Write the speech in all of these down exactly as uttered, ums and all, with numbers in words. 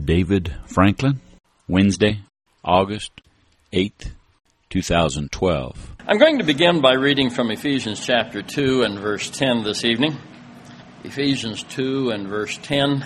David Franklin, Wednesday, August eighth, two thousand twelve. I'm going to begin by reading from Ephesians chapter two and verse ten this evening. Ephesians two and verse ten.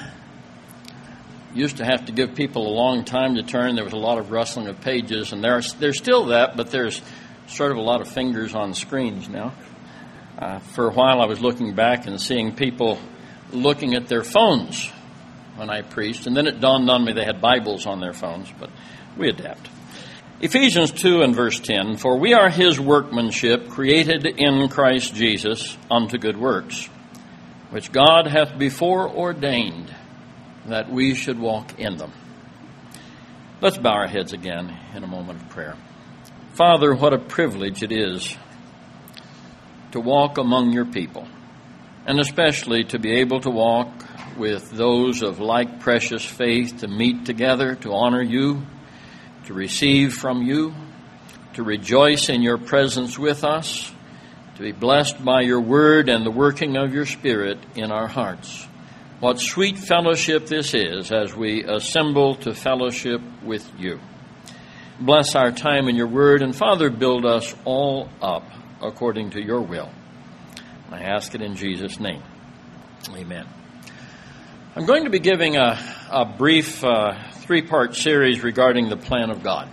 Used to have to give people a long time to turn. There was a lot of rustling of pages, and there's there's still that, but there's sort of a lot of fingers on screens now. Uh, for a while I was looking back and seeing people looking at their phones when I preached, and then it dawned on me they had Bibles on their phones, but we adapt. Ephesians two and verse ten, "For we are his workmanship, created in Christ Jesus unto good works, which God hath before ordained that we should walk in them." Let's bow our heads again in a moment of prayer. Father, what a privilege it is to walk among your people, and especially to be able to walk with those of like precious faith, to meet together, to honor you, to receive from you, to rejoice in your presence with us, to be blessed by your word and the working of your Spirit in our hearts. What sweet fellowship this is as we assemble to fellowship with you. Bless our time in your word, and Father, build us all up according to your will. I ask it in Jesus' name. Amen. I'm going to be giving a, a brief uh, three-part series regarding the plan of God.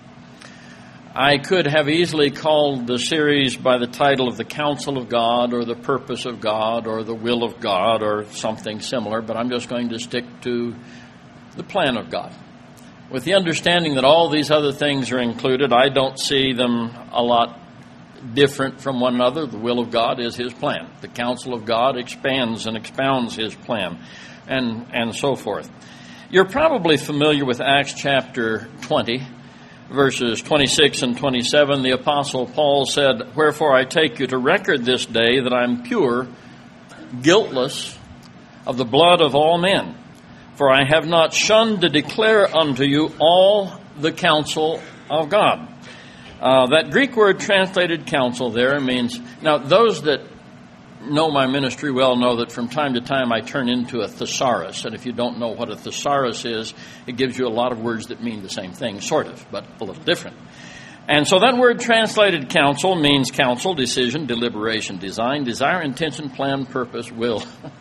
I could have easily called the series by the title of The Counsel of God, or The Purpose of God, or The Will of God, or something similar, but I'm just going to stick to the plan of God. With the understanding that all these other things are included, I don't see them a lot different from one another. The will of God is his plan. The counsel of God expands and expounds his plan, and, and so forth. You're probably familiar with Acts chapter twenty, verses twenty-six and twenty-seven. The Apostle Paul said, "Wherefore I take you to record this day that I'm pure, guiltless of the blood of all men. For I have not shunned to declare unto you all the counsel of God." Uh, that Greek word translated counsel there means, now those that know my ministry well know that from time to time I turn into a thesaurus. And if you don't know what a thesaurus is, it gives you a lot of words that mean the same thing, sort of, but a little different. And so that word translated counsel means counsel, decision, deliberation, design, desire, intention, plan, purpose, will,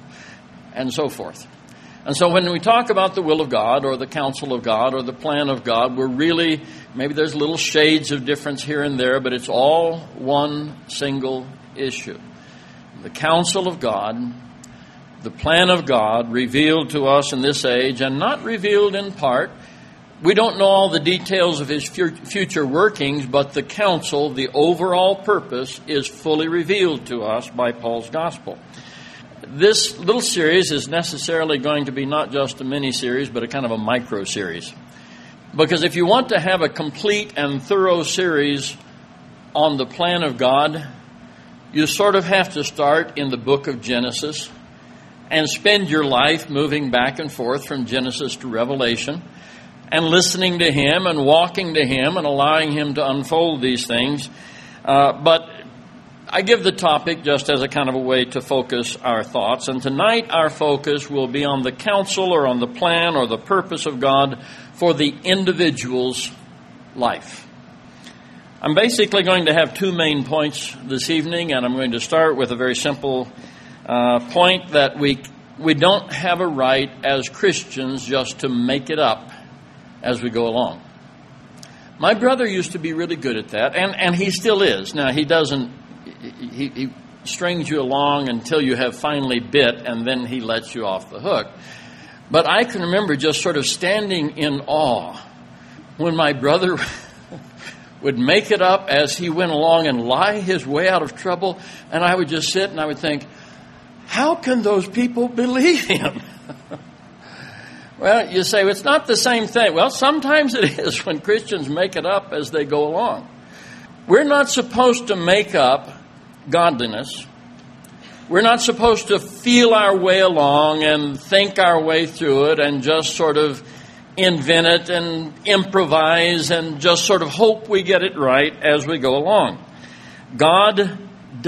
and so forth. And so when we talk about the will of God or the counsel of God or the plan of God, we're really, maybe there's little shades of difference here and there, but it's all one single issue. The counsel of God, the plan of God revealed to us in this age, and not revealed in part. We don't know all the details of his future workings, but the counsel, the overall purpose, is fully revealed to us by Paul's gospel. This little series is necessarily going to be not just a mini-series, but a kind of a micro-series. Because if you want to have a complete and thorough series on the plan of God, you sort of have to start in the book of Genesis and spend your life moving back and forth from Genesis to Revelation and listening to him and walking to him and allowing him to unfold these things. Uh, but I give the topic just as a kind of a way to focus our thoughts. And tonight our focus will be on the counsel or on the plan or the purpose of God for the individual's life. I'm basically going to have two main points this evening, and I'm going to start with a very simple uh, point that we we don't have a right as Christians just to make it up as we go along. My brother used to be really good at that, and, and he still is. Now, he doesn't, he, he strings you along until you have finally bit, and then he lets you off the hook. But I can remember just sort of standing in awe when my brother would make it up as he went along and lie his way out of trouble, and I would just sit and I would think, how can those people believe him? Well, you say, well, it's not the same thing. Well, sometimes it is when Christians make it up as they go along. We're not supposed to make up godliness. We're not supposed to feel our way along and think our way through it and just sort of invent it and improvise and just sort of hope we get it right as we go along. God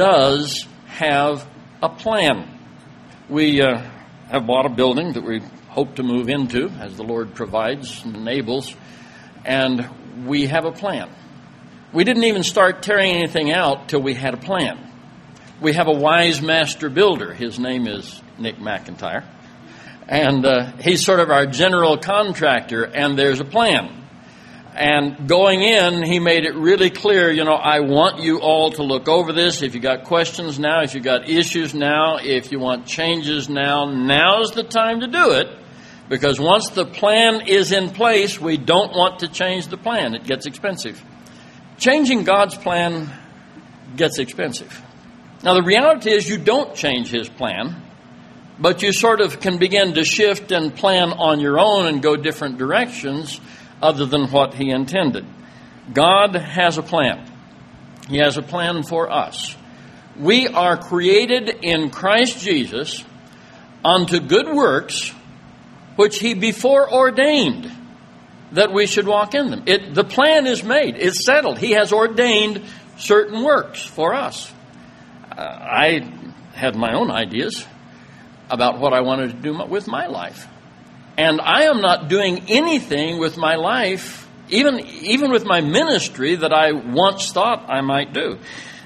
does have a plan. We uh, have bought a building that we hope to move into as the Lord provides and enables. And we have a plan. We didn't even start tearing anything out till we had a plan. We have a wise master builder. His name is Nick McIntyre. And uh, he's sort of our general contractor, and there's a plan. And going in, he made it really clear, you know, I want you all to look over this. If you got questions now, if you got issues now, if you want changes now, now's the time to do it. Because once the plan is in place, we don't want to change the plan. It gets expensive. Changing God's plan gets expensive. Now, the reality is you don't change His plan, but you sort of can begin to shift and plan on your own and go different directions other than what He intended. God has a plan. He has a plan for us. We are created in Christ Jesus unto good works, which He before ordained that we should walk in them. It, the plan is made. It's settled. He has ordained certain works for us. Uh, I had my own ideas about what I wanted to do with my life. And I am not doing anything with my life, even, even with my ministry, that I once thought I might do.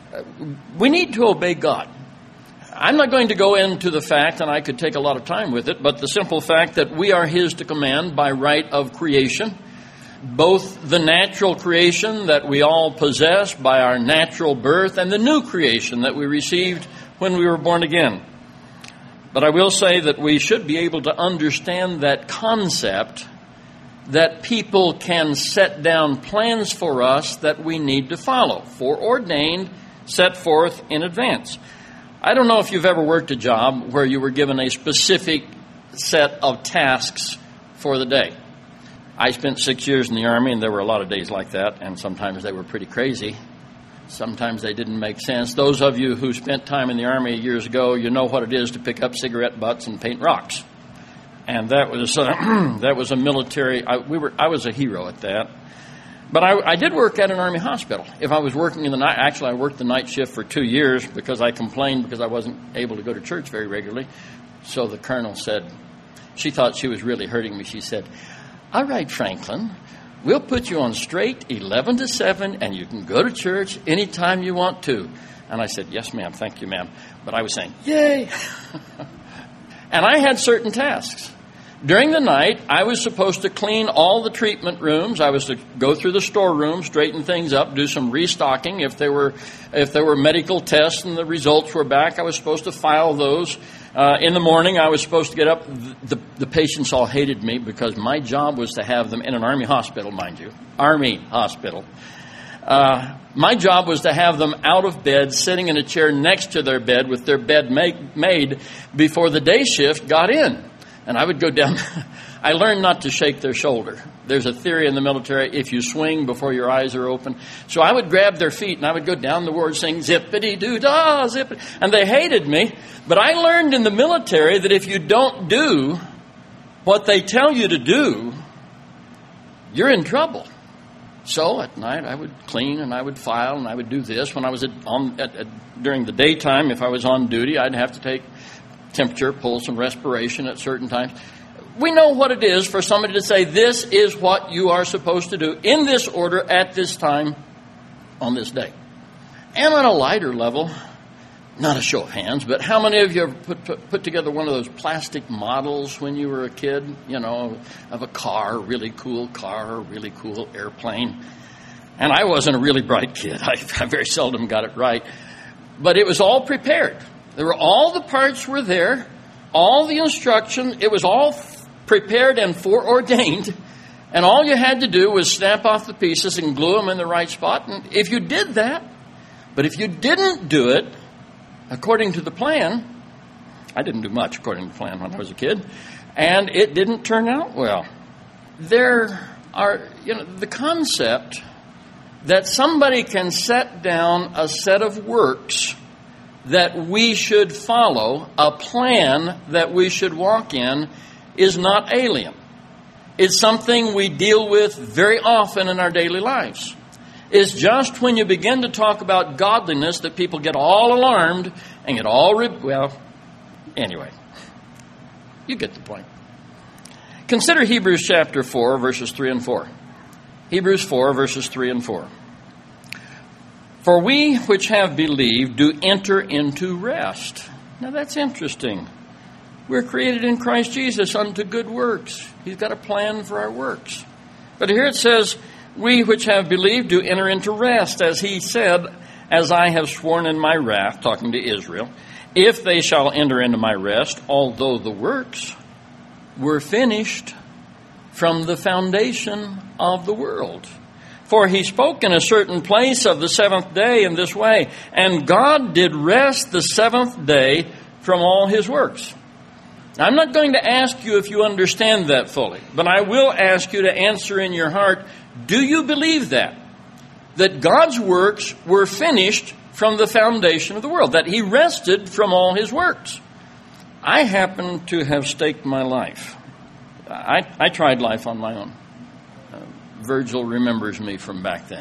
We need to obey God. I'm not going to go into the fact, and I could take a lot of time with it, but the simple fact that we are His to command by right of creation, both the natural creation that we all possess by our natural birth and the new creation that we received when we were born again. But I will say that we should be able to understand that concept that people can set down plans for us that we need to follow, foreordained, set forth in advance. I don't know if you've ever worked a job where you were given a specific set of tasks for the day. I spent six years in the Army, and there were a lot of days like that, and sometimes they were pretty crazy. Sometimes they didn't make sense. Those of you who spent time in the Army years ago, you know what it is to pick up cigarette butts and paint rocks. And that was uh, that was a military. I, we were. I was a hero at that. But I, I did work at an Army hospital. If I was working in the night, actually I worked the night shift for two years because I complained because I wasn't able to go to church very regularly. So the colonel said, she thought she was really hurting me. She said, "All right, Franklin, we'll put you on straight eleven to seven, and you can go to church anytime you want to." And I said, "Yes, ma'am. Thank you, ma'am." But I was saying, "Yay." And I had certain tasks. During the night, I was supposed to clean all the treatment rooms. I was to go through the storeroom, straighten things up, do some restocking. If there were if there were medical tests and the results were back, I was supposed to file those. Uh, in the morning, I was supposed to get up. The, the, the patients all hated me because my job was to have them in an Army hospital, mind you. Army hospital. Uh, my job was to have them out of bed, sitting in a chair next to their bed with their bed make, made before the day shift got in. And I would go down. I learned not to shake their shoulder. There's a theory in the military, if you swing before your eyes are open. So I would grab their feet and I would go down the ward saying, zippity-doo-dah, zippity. And they hated me. But I learned in the military that if you don't do what they tell you to do, you're in trouble. So at night I would clean and I would file and I would do this. When I was at, on, at, at, during the daytime, if I was on duty, I'd have to take temperature, pulse, and respiration at certain times. We know what it is for somebody to say, this is what you are supposed to do in this order at this time on this day. And on a lighter level, not a show of hands, but how many of you have put, put, put together one of those plastic models when you were a kid, you know, of a car, a really cool car, a really cool airplane? And I wasn't a really bright kid. I, I very seldom got it right. But it was all prepared. There were all the parts were there, all the instruction. It was all prepared and foreordained, and all you had to do was snap off the pieces and glue them in the right spot. And if you did that, but if you didn't do it according to the plan, I didn't do much according to the plan when I was a kid, and it didn't turn out well. There are, you know, the concept that somebody can set down a set of works that we should follow, a plan that we should walk in, is not alien. It's something we deal with very often in our daily lives. It's just when you begin to talk about godliness that people get all alarmed and get all, re- well, anyway, you get the point. Consider Hebrews chapter four, verses three and four. Hebrews four, verses three and four. For we which have believed do enter into rest. Now that's interesting. We're created in Christ Jesus unto good works. He's got a plan for our works. But here it says, we which have believed do enter into rest, as he said, as I have sworn in my wrath, talking to Israel, if they shall enter into my rest, although the works were finished from the foundation of the world. For he spoke in a certain place of the seventh day in this way, and God did rest the seventh day from all his works. Now, I'm not going to ask you if you understand that fully, but I will ask you to answer in your heart, do you believe that? That God's works were finished from the foundation of the world, that he rested from all his works. I happen to have staked my life. I, I tried life on my own. Uh, Virgil remembers me from back then.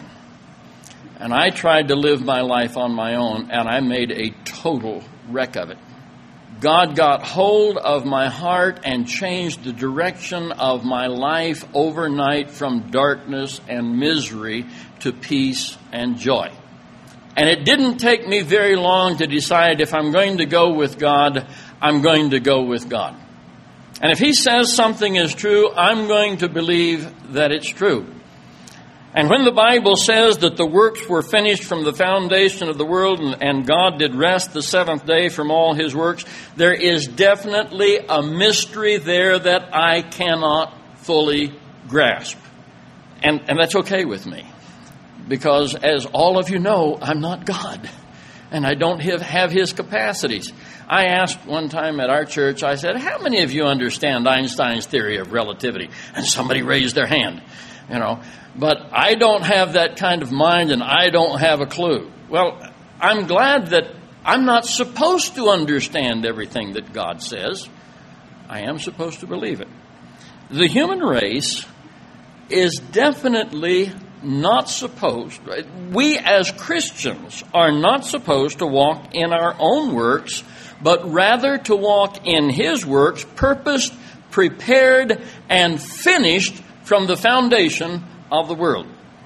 And I tried to live my life on my own, and I made a total wreck of it. God got hold of my heart and changed the direction of my life overnight from darkness and misery to peace and joy. And it didn't take me very long to decide if I'm going to go with God, I'm going to go with God. And if he says something is true, I'm going to believe that it's true. And when the Bible says that the works were finished from the foundation of the world and, and God did rest the seventh day from all his works, there is definitely a mystery there that I cannot fully grasp. And, and that's okay with me. Because as all of you know, I'm not God. And I don't have, have his capacities. I asked one time at our church, I said, how many of you understand Einstein's theory of relativity? And somebody raised their hand, you know. But I don't have that kind of mind and I don't have a clue. Well, I'm glad that I'm not supposed to understand everything that God says. I am supposed to believe it. The human race is definitely not supposed, we as Christians are not supposed to walk in our own works, but rather to walk in his works, purposed, prepared, and finished from the foundation of the world.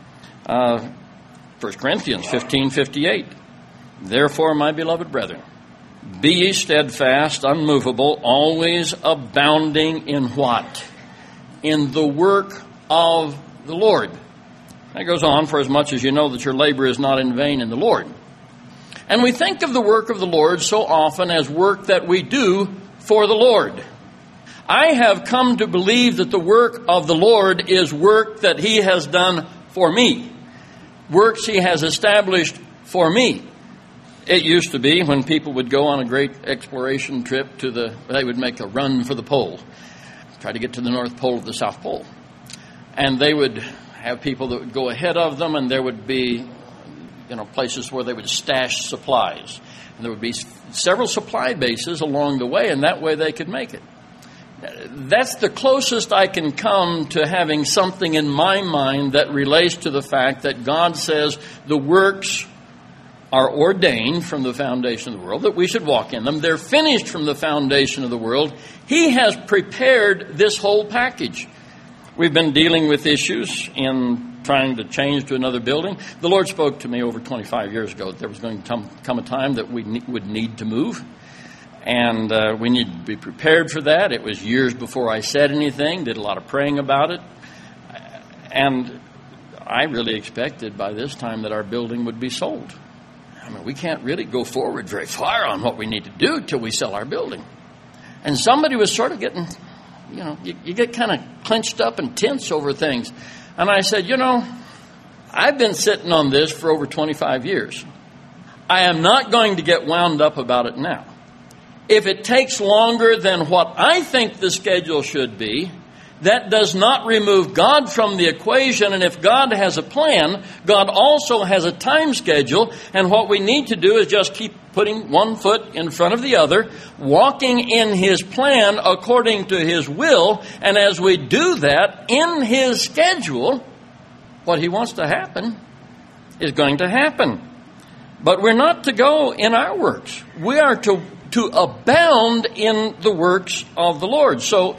Uh, First Corinthians fifteen fifty-eight. Therefore, my beloved brethren, be ye steadfast, unmovable, always abounding in what? In the work of the Lord. That goes on, for as much as you know that your labor is not in vain in the Lord. And we think of the work of the Lord so often as work that we do for the Lord. I have come to believe that the work of the Lord is work that he has done for me. Works he has established for me. It used to be when people would go on a great exploration trip to the, they would make a run for the pole. Try to get to the North Pole or the South Pole. And they would have people that would go ahead of them, and there would be, you know, places where they would stash supplies. And there would be several supply bases along the way, and that way they could make it. That's the closest I can come to having something in my mind that relates to the fact that God says the works are ordained from the foundation of the world, that we should walk in them. They're finished from the foundation of the world. He has prepared this whole package. We've been dealing with issues in trying to change to another building. The Lord spoke to me over twenty-five years ago that there was going to come a time that we ne- would need to move. And uh, we need to be prepared for that. It was years before I said anything, did a lot of praying about it. And I really expected by this time that our building would be sold. I mean, we can't really go forward very far on what we need to do till we sell our building. And somebody was sort of getting, you know, you, you get kind of clenched up and tense over things. And I said, you know, I've been sitting on this for over twenty-five years. I am not going to get wound up about it now. If it takes longer than what I think the schedule should be, that does not remove God from the equation. And if God has a plan, God also has a time schedule. And what we need to do is just keep putting one foot in front of the other, walking in his plan according to his will. And as we do that in his schedule, what he wants to happen is going to happen. But we're not to go in our works. We are to to abound in the works of the Lord. So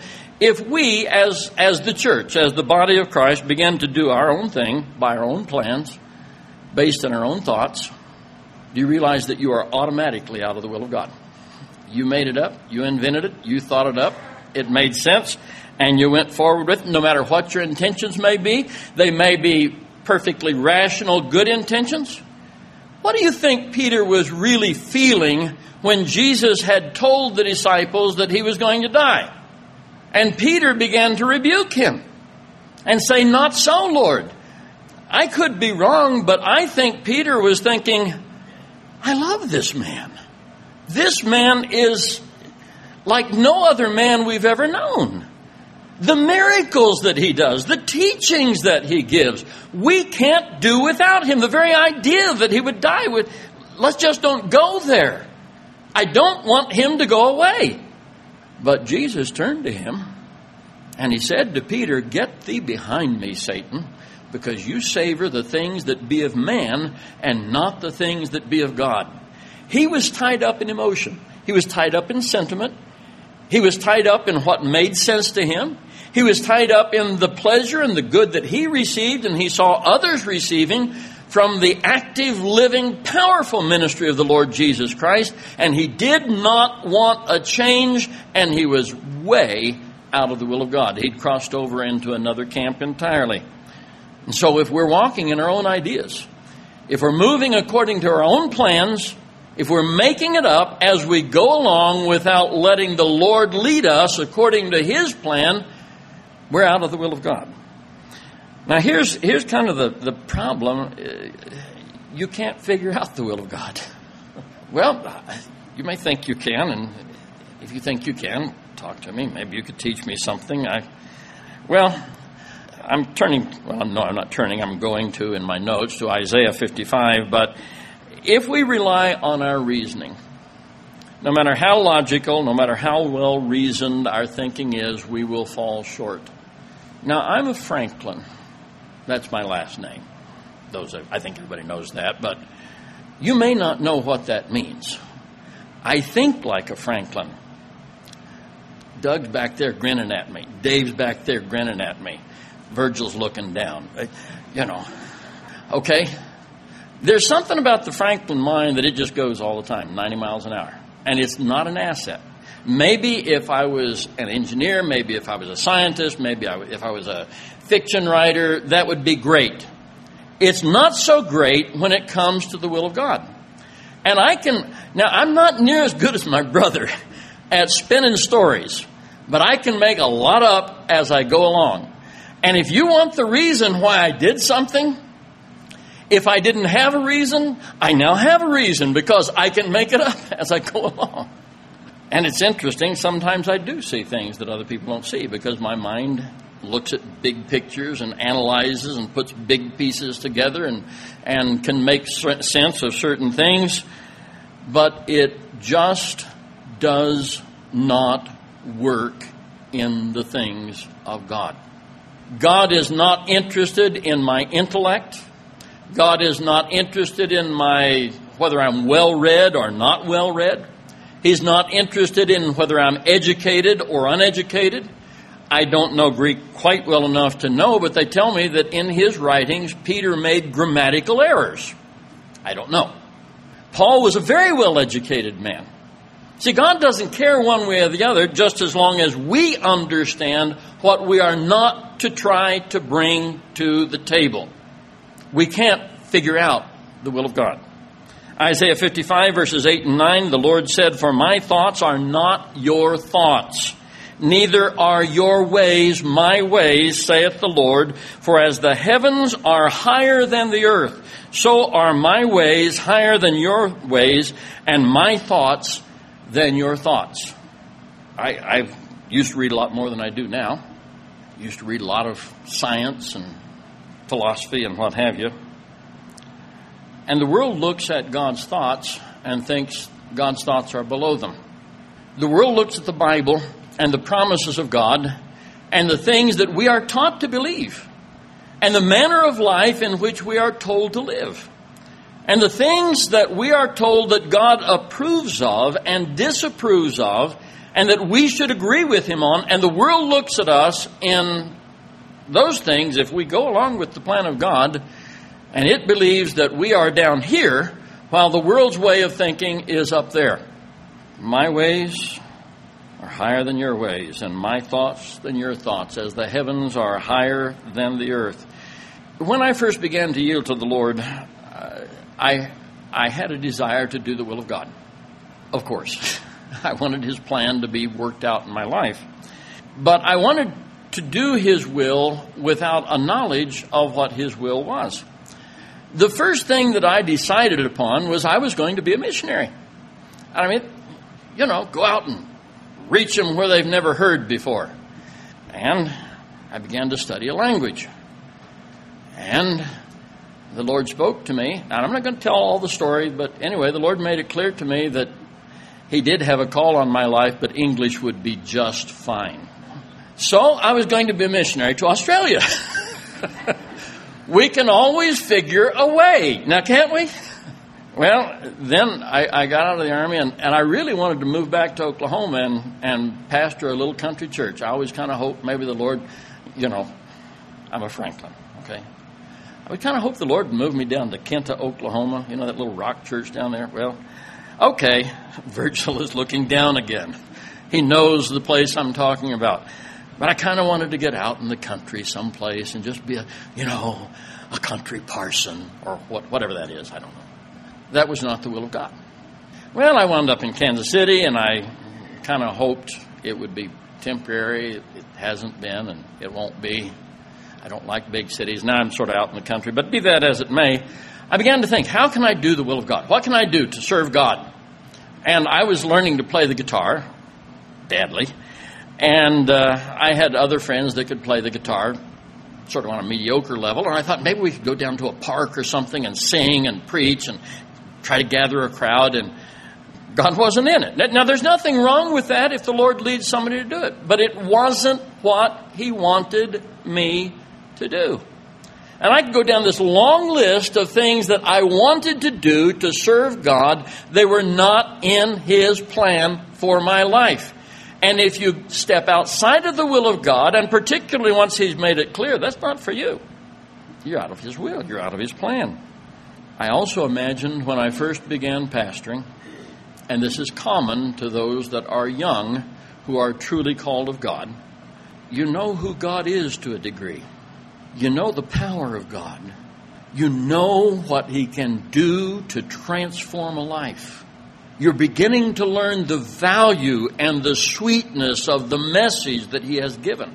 if we, as, as the church, as the body of Christ, began to do our own thing by our own plans, based on our own thoughts, do you realize that you are automatically out of the will of God? You made it up. You invented it. You thought it up. It made sense. And you went forward with it, no matter what your intentions may be. They may be perfectly rational, good intentions. What do you think Peter was really feeling when Jesus had told the disciples that he was going to die? And Peter began to rebuke him and say, "Not so, Lord." I could be wrong, but I think Peter was thinking, I love this man. This man is like no other man we've ever known. The miracles that he does, the teachings that he gives, we can't do without him. The very idea that he would die with, let's just don't go there. I don't want him to go away. But Jesus turned to him and he said to Peter, "Get thee behind me, Satan, because you savor the things that be of man and not the things that be of God." He was tied up in emotion. He was tied up in sentiment. He was tied up in what made sense to him. He was tied up in the pleasure and the good that he received and he saw others receiving from the active, living, powerful ministry of the Lord Jesus Christ. And he did not want a change, and he was way out of the will of God. He'd crossed over into another camp entirely. And so if we're walking in our own ideas, if we're moving according to our own plans, if we're making it up as we go along without letting the Lord lead us according to His plan, we're out of the will of God. Now here's here's kind of the, the problem. You can't figure out the will of God. Well, you may think you can, and if you think you can, talk to me. Maybe you could teach me something. I, well, I'm turning, well, no, I'm not turning. I'm going to, in my notes, to Isaiah fifty-five. But if we rely on our reasoning, no matter how logical, no matter how well reasoned our thinking is, we will fall short. Now, I'm a Franklin. That's my last name. Those are, I think everybody knows that, but you may not know what that means. I think like a Franklin. Doug's back there grinning at me. Dave's back there grinning at me. Virgil's looking down. You know, okay? There's something about the Franklin mind that it just goes all the time, ninety miles an hour. And it's not an asset. Maybe if I was an engineer, maybe if I was a scientist, maybe I, if I was a fiction writer, that would be great. It's not so great when it comes to the will of God. And I can, now I'm not near as good as my brother at spinning stories, but I can make a lot up as I go along. And if you want the reason why I did something, if I didn't have a reason, I now have a reason because I can make it up as I go along. And it's interesting, sometimes I do see things that other people don't see because my mind looks at big pictures and analyzes and puts big pieces together and, and can make sense of certain things. But it just does not work in the things of God. God is not interested in my intellect. God is not interested in my whether I'm well-read or not well-read. He's not interested in whether I'm educated or uneducated. I don't know Greek quite well enough to know, but they tell me that in his writings, Peter made grammatical errors. I don't know. Paul was a very well-educated man. See, God doesn't care one way or the other, just as long as we understand what we are not to try to bring to the table. We can't figure out the will of God. Isaiah fifty-five, verses eight and nine, the Lord said, "For my thoughts are not your thoughts, neither are your ways my ways, saith the Lord. For as the heavens are higher than the earth, so are my ways higher than your ways, and my thoughts than your thoughts." I, I used to read a lot more than I do now. I used to read a lot of science and philosophy and what have you. And the world looks at God's thoughts and thinks God's thoughts are below them. The world looks at the Bible and the promises of God and the things that we are taught to believe and the manner of life in which we are told to live and the things that we are told that God approves of and disapproves of, and that we should agree with him on, and the world looks at us in those things, if we go along with the plan of God, and it believes that we are down here, while the world's way of thinking is up there. My ways are higher than your ways, and my thoughts than your thoughts, as the heavens are higher than the earth. When I first began to yield to the Lord, uh, I I had a desire to do the will of God. Of course, I wanted his plan to be worked out in my life. But I wanted to do his will without a knowledge of what his will was. The first thing that I decided upon was I was going to be a missionary. I mean, you know, go out and reach them where they've never heard before. And I began to study a language. And the Lord spoke to me. Now, I'm not going to tell all the story, but anyway, the Lord made it clear to me that he did have a call on my life, but English would be just fine. So I was going to be a missionary to Australia. We can always figure a way. Now, can't we? Well, then I, I got out of the Army, and, and I really wanted to move back to Oklahoma and, and pastor a little country church. I always kind of hoped maybe the Lord, you know, I'm a Franklin, okay? I would kind of hope the Lord would move me down to Kenta, Oklahoma, you know, that little rock church down there. Well, okay, Virgil is looking down again. He knows the place I'm talking about. But I kind of wanted to get out in the country someplace and just be a, you know, a country parson or what, whatever that is. I don't know. That was not the will of God. Well, I wound up in Kansas City, and I kind of hoped it would be temporary. It hasn't been, and it won't be. I don't like big cities. Now I'm sort of out in the country. But be that as it may, I began to think, how can I do the will of God? What can I do to serve God? And I was learning to play the guitar, badly. And uh, I had other friends that could play the guitar sort of on a mediocre level. And I thought maybe we could go down to a park or something and sing and preach and try to gather a crowd. And God wasn't in it. Now, there's nothing wrong with that if the Lord leads somebody to do it. But it wasn't what he wanted me to do. And I could go down this long list of things that I wanted to do to serve God. They were not in his plan for my life. And if you step outside of the will of God, and particularly once he's made it clear, that's not for you. You're out of his will. You're out of his plan. I also imagined when I first began pastoring, and this is common to those that are young who are truly called of God, you know who God is to a degree. You know the power of God. You know what he can do to transform a life. You're beginning to learn the value and the sweetness of the message that he has given.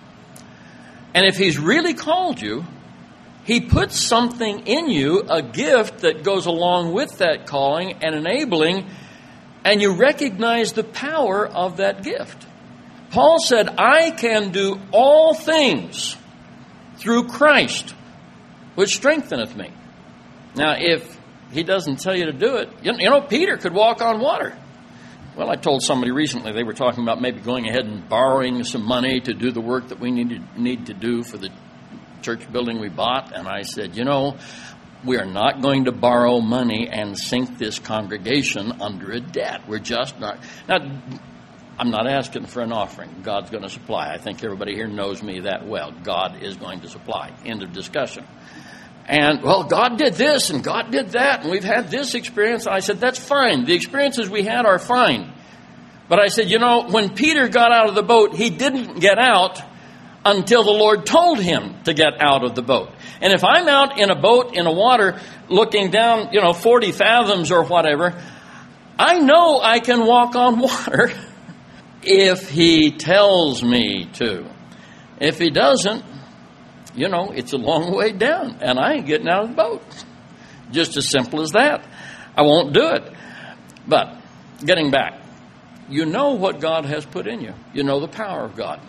And if he's really called you, he puts something in you, a gift that goes along with that calling and enabling, and you recognize the power of that gift. Paul said, I can do all things through Christ, which strengtheneth me. Now, if he doesn't tell you to do it, you know, Peter could walk on water. Well, I told somebody recently, they were talking about maybe going ahead and borrowing some money to do the work that we need to, need to do for the church building we bought. And I said, you know, we are not going to borrow money and sink this congregation under a debt. We're just not. Now, I'm not asking for an offering. God's going to supply. I think everybody here knows me that well. God is going to supply. End of discussion. And, well, God did this and God did that, and we've had this experience. I said, that's fine. The experiences we had are fine. But I said, you know, when Peter got out of the boat, he didn't get out until the Lord told him to get out of the boat. And if I'm out in a boat in the water looking down, you know, forty fathoms or whatever, I know I can walk on water if he tells me to. If he doesn't, you know, it's a long way down, and I ain't getting out of the boat. Just as simple as that. I won't do it. But, getting back, you know what God has put in you. You know the power of God.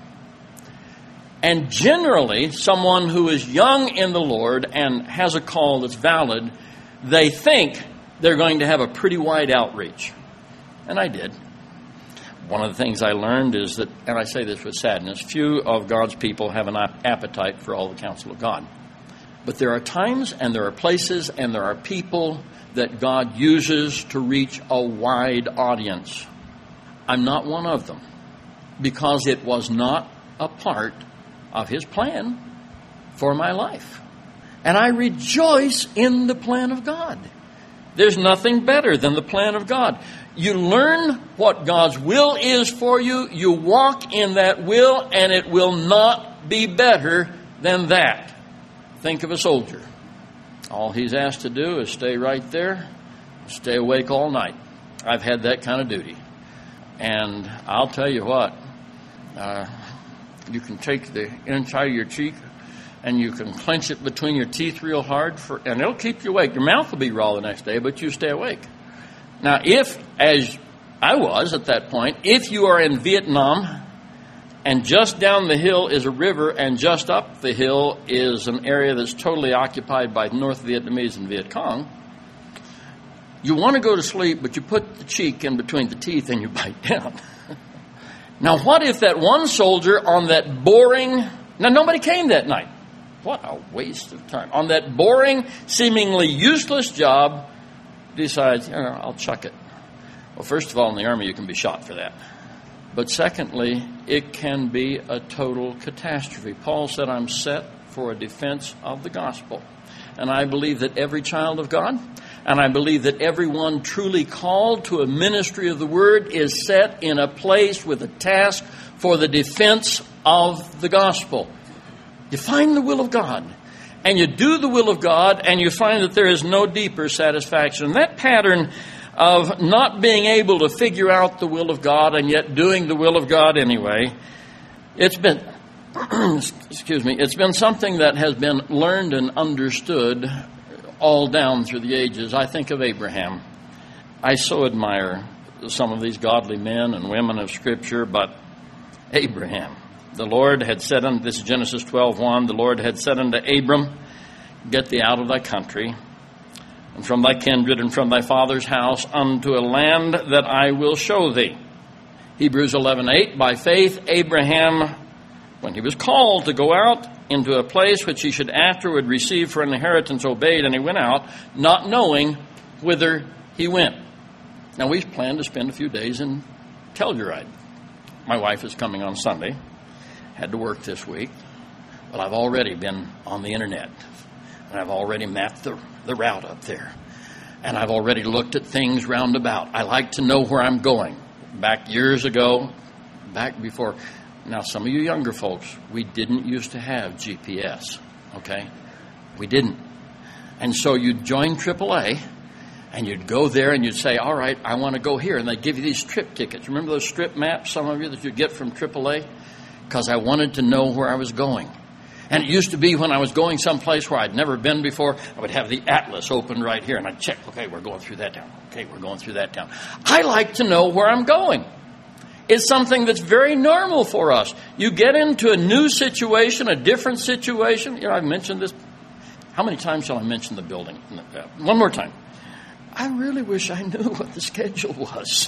And generally, someone who is young in the Lord and has a call that's valid, they think they're going to have a pretty wide outreach. And I did. One of the things I learned is that, and I say this with sadness, few of God's people have an appetite for all the counsel of God. But there are times and there are places and there are people that God uses to reach a wide audience. I'm not one of them, because it was not a part of His plan for my life. And I rejoice in the plan of God. There's nothing better than the plan of God. You learn what God's will is for you, you walk in that will, and it will not be better than that. Think of a soldier. All he's asked to do is stay right there, stay awake all night. I've had that kind of duty. And I'll tell you what, uh, you can take the inside of your cheek and you can clench it between your teeth real hard, for, and it'll keep you awake. Your mouth will be raw the next day, but you stay awake. Now, if, as I was at that point, if you are in Vietnam and just down the hill is a river and just up the hill is an area that's totally occupied by North Vietnamese and Viet Cong, you want to go to sleep, but you put the cheek in between the teeth and you bite down. Now, what if that one soldier on that boring... Now, nobody came that night. What a waste of time. On that boring, seemingly useless job, decides, oh, I'll chuck it. Well, first of all, in the Army, you can be shot for that. But secondly, it can be a total catastrophe. Paul said, I'm set for a defense of the gospel. And I believe that every child of God, and I believe that everyone truly called to a ministry of the word is set in a place with a task for the defense of the gospel. You find the will of God, and you do the will of God, and you find that there is no deeper satisfaction. That pattern of not being able to figure out the will of God and yet doing the will of God anyway, it's been, excuse me, it's been something that has been learned and understood all down through the ages. I think of Abraham. I so admire some of these godly men and women of Scripture, but Abraham, the Lord had said unto, this is Genesis twelve one, the Lord had said unto Abram, get thee out of thy country, and from thy kindred, and from thy father's house, unto a land that I will show thee. Hebrews eleven eight, by faith Abraham, when he was called to go out into a place which he should afterward receive for an inheritance, obeyed, and he went out, not knowing whither he went. Now, we've planned to spend a few days in Telluride. My wife is coming on Sunday. Had to work this week. Well, I've already been on the internet, and I've already mapped the, the route up there, and I've already looked at things roundabout. I like to know where I'm going. Back years ago, back before... Now, some of you younger folks, we didn't used to have G P S, okay? We didn't. And so you'd join triple A, and you'd go there, and you'd say, all right, I want to go here. And they'd give you these trip tickets. Remember those strip maps, some of you, that you'd get from triple A? Because I wanted to know where I was going. And it used to be when I was going someplace where I'd never been before, I would have the atlas open right here, and I'd check, okay, we're going through that town. Okay, we're going through that town. I like to know where I'm going. It's something that's very normal for us. You get into a new situation, a different situation. You know, I've mentioned this. How many times shall I mention the building? One more time. I really wish I knew what the schedule was.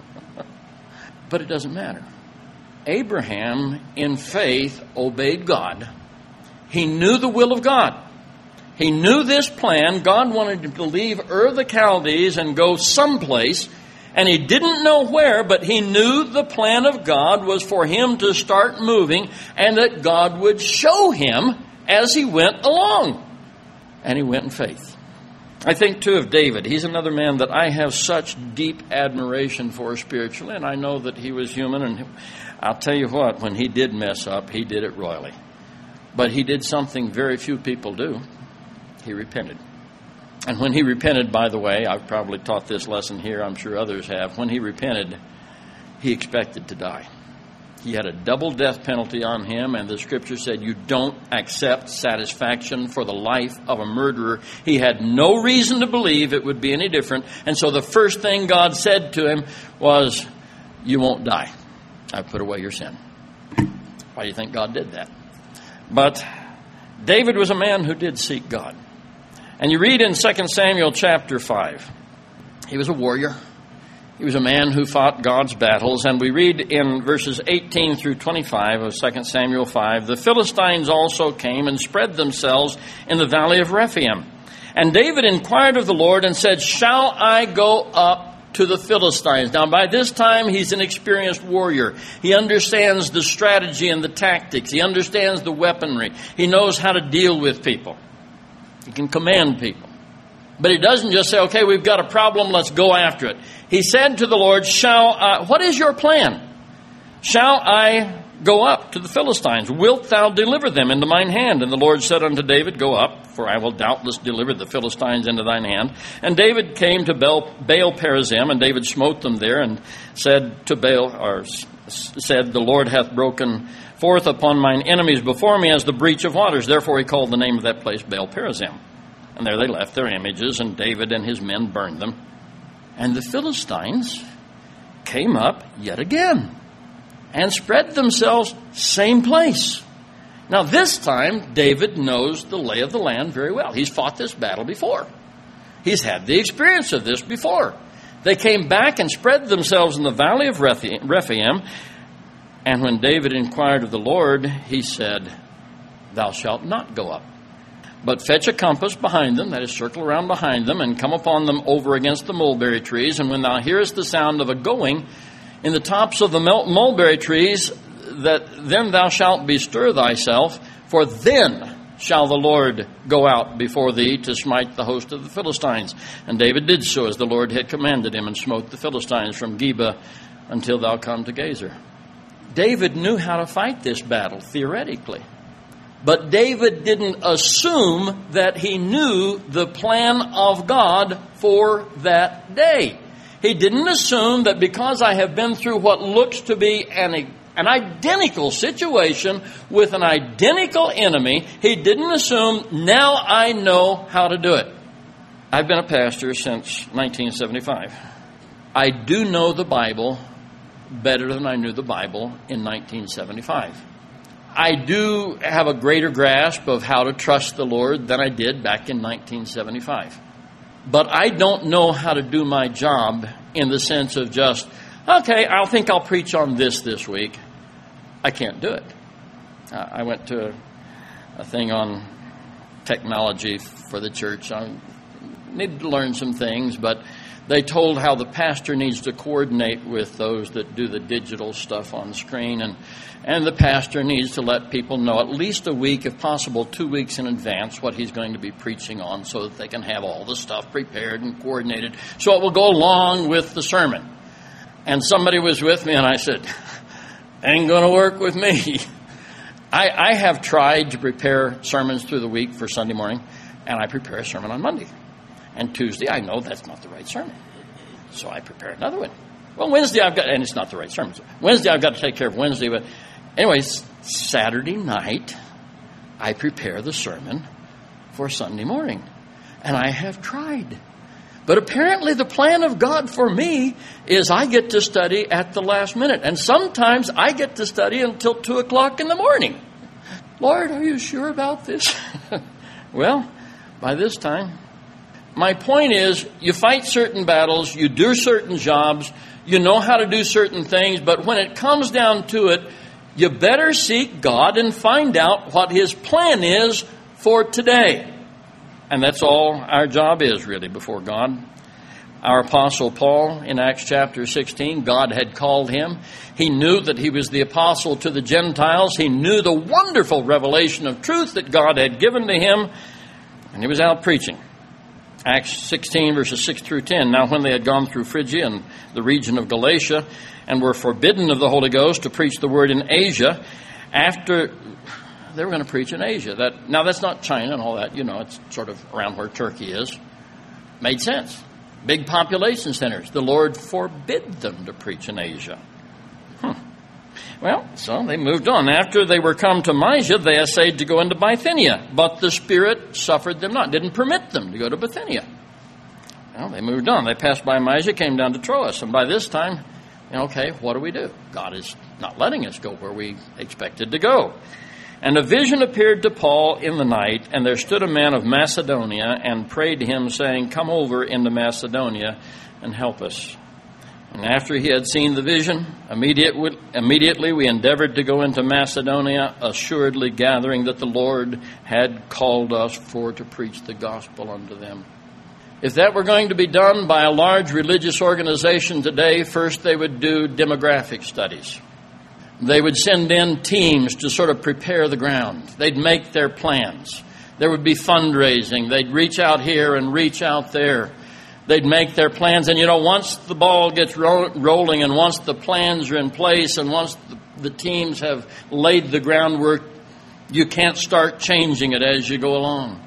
But it doesn't matter. Abraham, in faith, obeyed God. He knew the will of God. He knew this plan. God wanted him to leave Ur of the Chaldees and go someplace. And he didn't know where, but he knew the plan of God was for him to start moving and that God would show him as he went along. And he went in faith. I think, too, of David. He's another man that I have such deep admiration for spiritually, and I know that he was human. And I'll tell you what, when he did mess up, he did it royally. But he did something very few people do. He repented. And when he repented, by the way, I've probably taught this lesson here, I'm sure others have. When he repented, he expected to die. He had a double death penalty on him, and the Scripture said you don't accept satisfaction for the life of a murderer. He had no reason to believe it would be any different. And so the first thing God said to him was, you won't die. I've put away your sin. Why do you think God did that? But David was a man who did seek God. And you read in Second Samuel chapter five. He was a warrior. He was a man who fought God's battles. And we read in verses eighteen through twenty-five of Second Samuel five, the Philistines also came and spread themselves in the valley of Rephaim. And David inquired of the Lord and said, shall I go up to the Philistines. Now, by this time, he's an experienced warrior. He understands the strategy and the tactics. He understands the weaponry. He knows how to deal with people. He can command people. But he doesn't just say, okay, we've got a problem, let's go after it. He said to the Lord, "Shall I, what is your plan? Shall I go up to the Philistines? Wilt thou deliver them into mine hand?" And the Lord said unto David, "Go up, for I will doubtless deliver the Philistines into thine hand." And David came to Baal, Baal Perazim, and David smote them there, and said to Baal, or said, "The Lord hath broken forth upon mine enemies before me as the breach of waters." Therefore he called the name of that place Baal Perazim. And there they left their images, and David and his men burned them. And the Philistines came up yet again and spread themselves same place. Now this time, David knows the lay of the land very well. He's fought this battle before. He's had the experience of this before. They came back and spread themselves in the valley of Rephaim. And when David inquired of the Lord, he said, "Thou shalt not go up, but fetch a compass behind them," that is, circle around behind them, "and come upon them over against the mulberry trees. And when thou hearest the sound of a going in the tops of the mulberry trees, that then thou shalt bestir thyself, for then shall the Lord go out before thee to smite the host of the Philistines." And David did so as the Lord had commanded him, and smote the Philistines from Geba until thou come to Gazer. David knew how to fight this battle, theoretically. But David didn't assume that he knew the plan of God for that day. He didn't assume that because I have been through what looks to be an, an identical situation with an identical enemy, he didn't assume, now I know how to do it. I've been a pastor since nineteen seventy-five. I do know the Bible better than I knew the Bible in nineteen seventy-five. I do have a greater grasp of how to trust the Lord than I did back in nineteen seventy-five. But I don't know how to do my job in the sense of just, okay, I think I'll preach on this this week. I can't do it. Uh, I went to a, a thing on technology for the church. I needed to learn some things, but they told how the pastor needs to coordinate with those that do the digital stuff on the screen, and and the pastor needs to let people know at least a week, if possible two weeks in advance, what he's going to be preaching on so that they can have all the stuff prepared and coordinated so it will go along with the sermon. And somebody was with me, and I said, ain't going to work with me. I, I have tried to prepare sermons through the week for Sunday morning, and I prepare a sermon on Monday. And Tuesday, I know that's not the right sermon. So I prepare another one. Well, Wednesday, I've got, and it's not the right sermon. Wednesday, I've got to take care of Wednesday. But anyways, Saturday night, I prepare the sermon for Sunday morning. And I have tried. But apparently the plan of God for me is I get to study at the last minute. And sometimes I get to study until two o'clock in the morning. Lord, are you sure about this? Well, by this time, my point is, you fight certain battles, you do certain jobs, you know how to do certain things, but when it comes down to it, you better seek God and find out what His plan is for today. And that's all our job is, really, before God. Our Apostle Paul, in Acts chapter sixteen, God had called him. He knew that he was the apostle to the Gentiles. He knew the wonderful revelation of truth that God had given to him, and he was out preaching. Acts sixteen, verses six through ten. Now when they had gone through Phrygia and the region of Galatia, and were forbidden of the Holy Ghost to preach the word in Asia, after they were going to preach in Asia. That now that's not China and all that, you know, it's sort of around where Turkey is. Made sense. Big population centers. The Lord forbid them to preach in Asia. Hmm. Well, so they moved on. After they were come to Mysia, they essayed to go into Bithynia, but the Spirit suffered them not, didn't permit them to go to Bithynia. Well, they moved on. They passed by Mysia, came down to Troas, and by this time, you know, okay, what do we do? God is not letting us go where we expected to go. And a vision appeared to Paul in the night, and there stood a man of Macedonia and prayed him, saying, "Come over into Macedonia and help us." And after he had seen the vision, immediately we endeavored to go into Macedonia, assuredly gathering that the Lord had called us for to preach the gospel unto them. If that were going to be done by a large religious organization today, first they would do demographic studies. They would send in teams to sort of prepare the ground. They'd make their plans. There would be fundraising. They'd reach out here and reach out there. They'd make their plans. And, you know, once the ball gets ro- rolling and once the plans are in place and once the, the teams have laid the groundwork, you can't start changing it as you go along.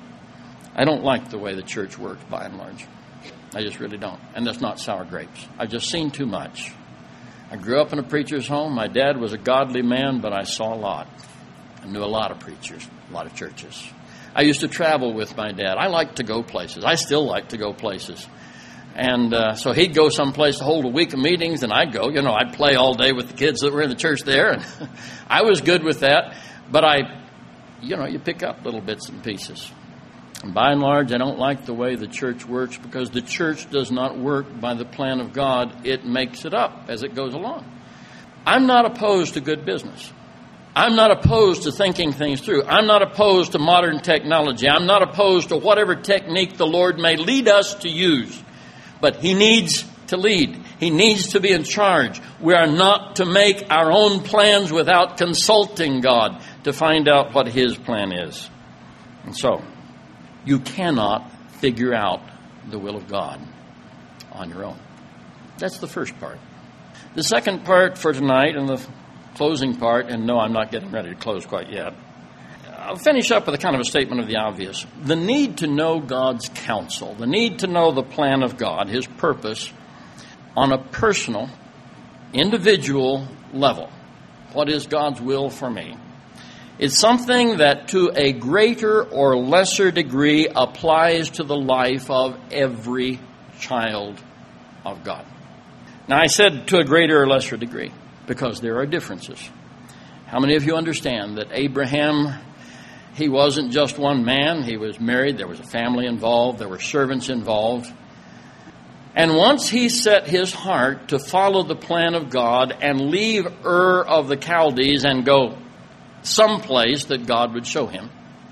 I don't like the way the church works by and large. I just really don't. And that's not sour grapes. I've just seen too much. I grew up in a preacher's home. My dad was a godly man, but I saw a lot. I knew a lot of preachers, a lot of churches. I used to travel with my dad. I liked to go places. I still like to go places. And uh, so he'd go someplace to hold a week of meetings, and I'd go. You know, I'd play all day with the kids that were in the church there. And I was good with that. But I, you know, you pick up little bits and pieces. And by and large, I don't like the way the church works because the church does not work by the plan of God. It makes it up as it goes along. I'm not opposed to good business. I'm not opposed to thinking things through. I'm not opposed to modern technology. I'm not opposed to whatever technique the Lord may lead us to use. But He needs to lead. He needs to be in charge. We are not to make our own plans without consulting God to find out what His plan is. And so, you cannot figure out the will of God on your own. That's the first part. The second part for tonight and the closing part, and no, I'm not getting ready to close quite yet. I'll finish up with a kind of a statement of the obvious. The need to know God's counsel, the need to know the plan of God, His purpose, on a personal, individual level. What is God's will for me? It's something that to a greater or lesser degree applies to the life of every child of God. Now, I said to a greater or lesser degree because there are differences. How many of you understand that Abraham, he wasn't just one man. He was married. There was a family involved. There were servants involved. And once he set his heart to follow the plan of God and leave Ur of the Chaldees and go someplace that God would show him,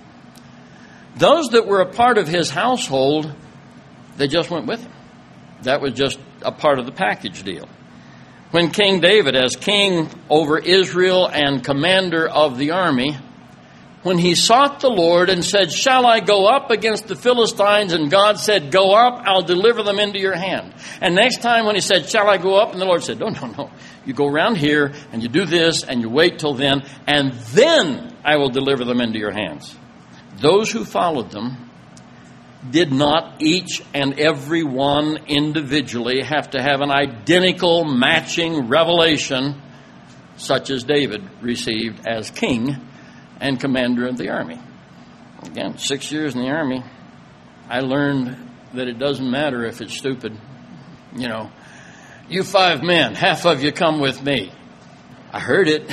those that were a part of his household, they just went with him. That was just a part of the package deal. When King David, as king over Israel and commander of the army, when he sought the Lord and said, "Shall I go up against the Philistines?" And God said, "Go up, I'll deliver them into your hand." And next time when he said, "Shall I go up?" And the Lord said, "No, no, no. You go around here and you do this and you wait till then, and then I will deliver them into your hands." Those who followed them did not each and every one individually have to have an identical matching revelation such as David received as king and commander of the army. Again, six years in the army, I learned that it doesn't matter if it's stupid. You know, you five men, half of you come with me. I heard it.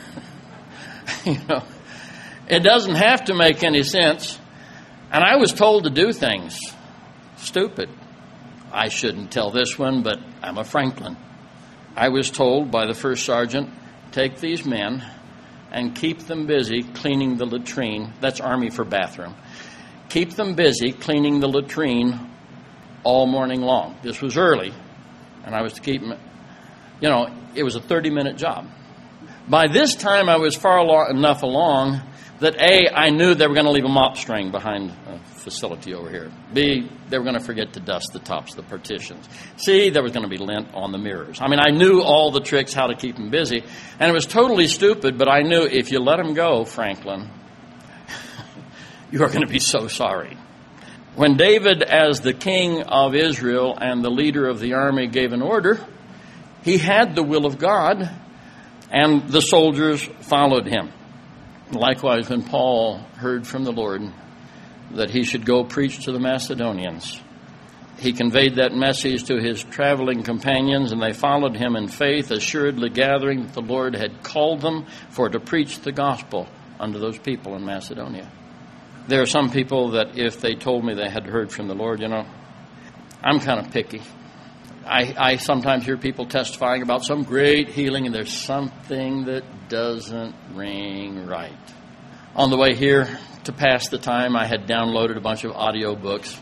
You know, it doesn't have to make any sense. And I was told to do things. Stupid. I shouldn't tell this one, but I'm a Franklin. I was told by the first sergeant, take these men and keep them busy cleaning the latrine. That's Army for bathroom. Keep them busy cleaning the latrine all morning long. This was early, and I was to keep them, you know, it was a thirty-minute job. By this time, I was far enough along that A, I knew they were going to leave a mop string behind a facility over here. B, they were going to forget to dust the tops of the partitions. C, there was going to be lint on the mirrors. I mean, I knew all the tricks how to keep them busy, and it was totally stupid, but I knew if you let them go, Franklin, you are going to be so sorry. When David, as the king of Israel and the leader of the army, gave an order, he had the will of God, and the soldiers followed him. Likewise, when Paul heard from the Lord that he should go preach to the Macedonians, he conveyed that message to his traveling companions, and they followed him in faith, assuredly gathering that the Lord had called them for to preach the gospel unto those people in Macedonia. There are some people that if they told me they had heard from the Lord, you know, I'm kind of picky. I, I sometimes hear people testifying about some great healing, and there's something that doesn't ring right. On the way here to pass the time, I had downloaded a bunch of audio books.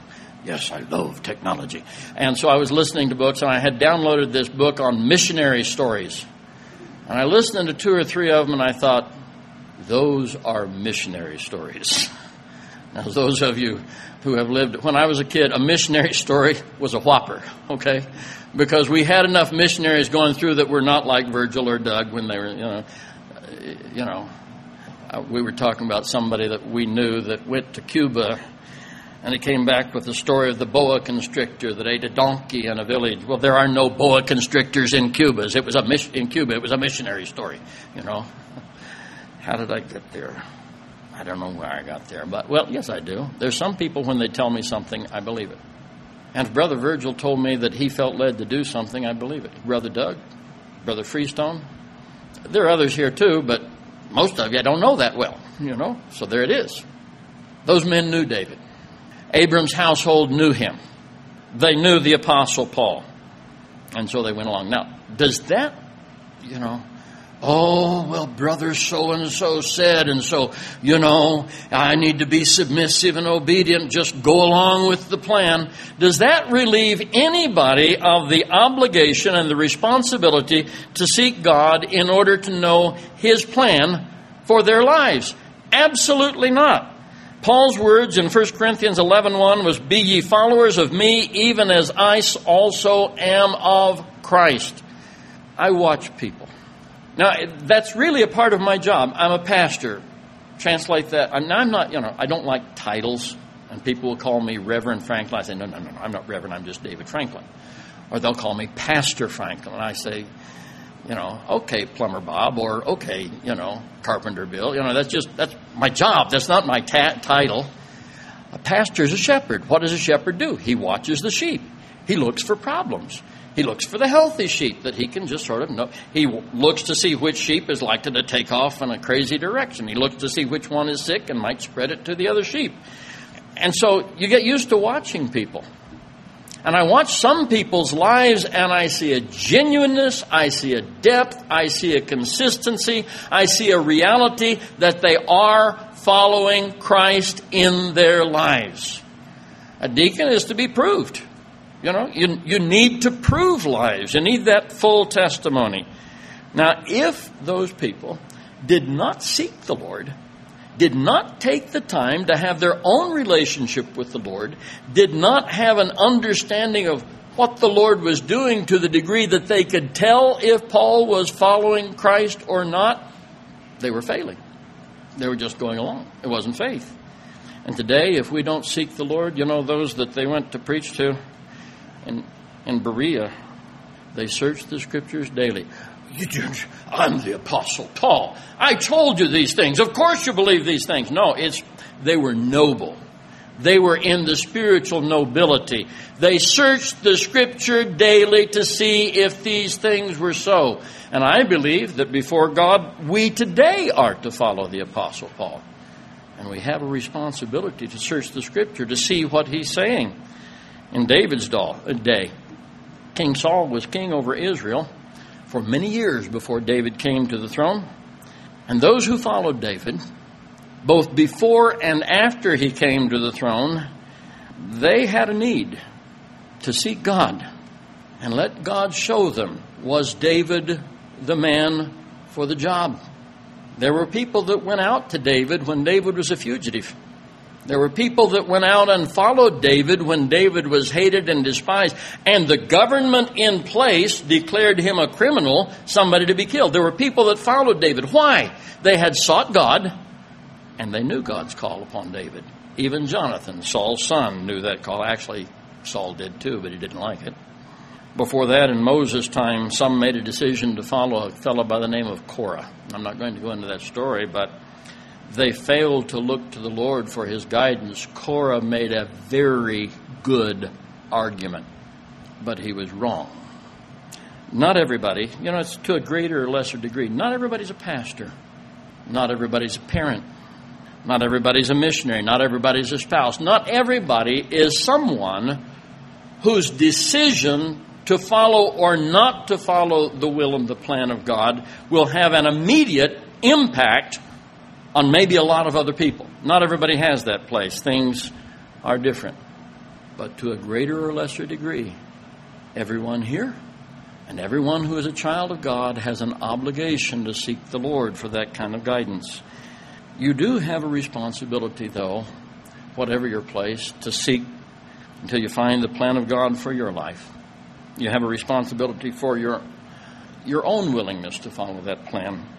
Yes, I love technology. And so I was listening to books, and I had downloaded this book on missionary stories. And I listened to two or three of them, and I thought, those are missionary stories. Now, those of you who have lived, when I was a kid, a missionary story was a whopper, okay? Because we had enough missionaries going through that were not like Virgil or Doug when they were, you know, you know, we were talking about somebody that we knew that went to Cuba, and he came back with the story of the boa constrictor that ate a donkey in a village. Well, there are no boa constrictors in Cuba. It was a mis- in Cuba. It was a missionary story, you know. How did I get there? I don't know where I got there, but, well, yes, I do. There's some people, when they tell me something, I believe it. And if Brother Virgil told me that he felt led to do something, I believe it. Brother Doug, Brother Freestone. There are others here, too, but most of you I don't know that well, you know. So there it is. Those men knew David. Abram's household knew him. They knew the Apostle Paul. And so they went along. Now, does that, you know... Oh, well, brother so-and-so said, and so, you know, I need to be submissive and obedient, just go along with the plan. Does that relieve anybody of the obligation and the responsibility to seek God in order to know His plan for their lives? Absolutely not. Paul's words in First Corinthians eleven one was, "Be ye followers of me, even as I also am of Christ." I watch people. Now, that's really a part of my job. I'm a pastor. Translate that. I'm not, you know, I don't like titles. And people will call me Reverend Franklin. I say, no, no, no, no, I'm not Reverend. I'm just David Franklin. Or they'll call me Pastor Franklin. And I say, you know, okay, Plumber Bob. Or, okay, you know, Carpenter Bill. You know, that's just, that's my job. That's not my ta- title. A pastor is a shepherd. What does a shepherd do? He watches the sheep. He looks for problems. He looks for the healthy sheep that he can just sort of know. He looks to see which sheep is likely to take off in a crazy direction. He looks to see which one is sick and might spread it to the other sheep. And so you get used to watching people. And I watch some people's lives, and I see a genuineness, I see a depth, I see a consistency, I see a reality that they are following Christ in their lives. A deacon is to be proved. You know, you, you need to prove lives. You need that full testimony. Now, if those people did not seek the Lord, did not take the time to have their own relationship with the Lord, did not have an understanding of what the Lord was doing to the degree that they could tell if Paul was following Christ or not, they were failing. They were just going along. It wasn't faith. And today, if we don't seek the Lord, you know, those that they went to preach to, In, in Berea, they searched the Scriptures daily. I'm the Apostle Paul. I told you these things. Of course you believe these things. No, it's they were noble. They were in the spiritual nobility. They searched the Scripture daily to see if these things were so. And I believe that before God, we today are to follow the Apostle Paul. And we have a responsibility to search the Scripture to see what he's saying. In David's day, King Saul was king over Israel for many years before David came to the throne. And those who followed David, both before and after he came to the throne, they had a need to seek God and let God show them, was David the man for the job? There were people that went out to David when David was a fugitive. There were people that went out and followed David when David was hated and despised. And the government in place declared him a criminal, somebody to be killed. There were people that followed David. Why? They had sought God, and they knew God's call upon David. Even Jonathan, Saul's son, knew that call. Actually, Saul did too, but he didn't like it. Before that, in Moses' time, some made a decision to follow a fellow by the name of Korah. I'm not going to go into that story, but they failed to look to the Lord for his guidance. Korah made a very good argument, but he was wrong. Not everybody, you know, it's to a greater or lesser degree. Not everybody's a pastor. Not everybody's a parent. Not everybody's a missionary. Not everybody's a spouse. Not everybody is someone whose decision to follow or not to follow the will and the plan of God will have an immediate impact on maybe a lot of other people. Not everybody has that place. Things are different. but to a greater or lesser degree, everyone here and everyone who is a child of God has an obligation to seek the Lord for that kind of guidance. You do have a responsibility, though, whatever your place, to seek until you find the plan of God for your life. You have a responsibility for your your own willingness to follow that plan.